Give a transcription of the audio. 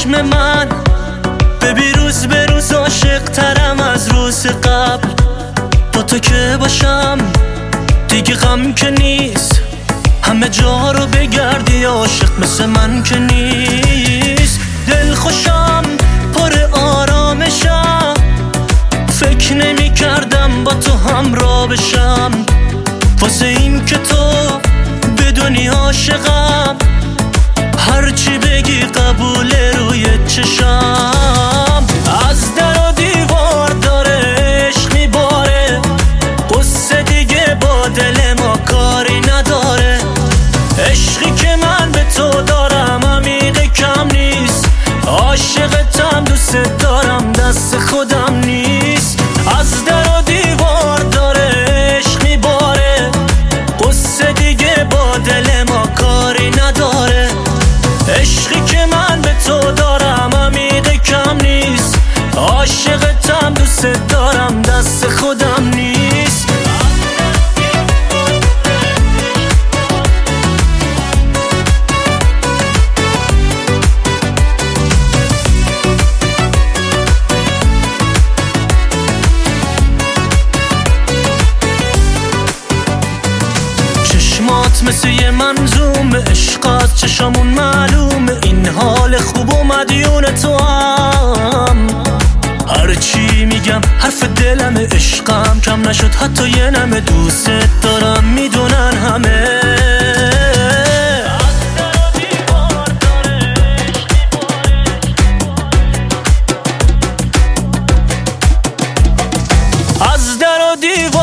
چشم من ببین روز به روز عاشق ترم از روز قبل. با تو که باشم دیگه غم که نیست، همه جا رو بگردی عاشق مثل من که نیست. دل خوشم پر آرامشم، فکر نمی کردم با تو همراه بشم. واسه این که تو بدونی عاشقم، هرچی بگی قبوله روی چشم. از در و دیوار داره عشق میباره، قصه دیگه با دل ما کاری نداره. عشقی که من به تو دارم عمیق کم نیست، عاشقتم دوست دارم دست خودم نیست. از در و دیوار داره عشق میباره، قصه دیگه با دل ما کاری نداره. عشقی که من به تو دارم عمیق کم نیست، عاشقتم دوست دارم دست خودم نیست. چشمات مثل یه منظوم عشقات، چشامون معلومه این حال خوب و مدیون تو هم. هرچی میگم حرف دلم، عشقم کم نشد حتی یه نمه. دوست دارم میدونن همه. از در و دیوار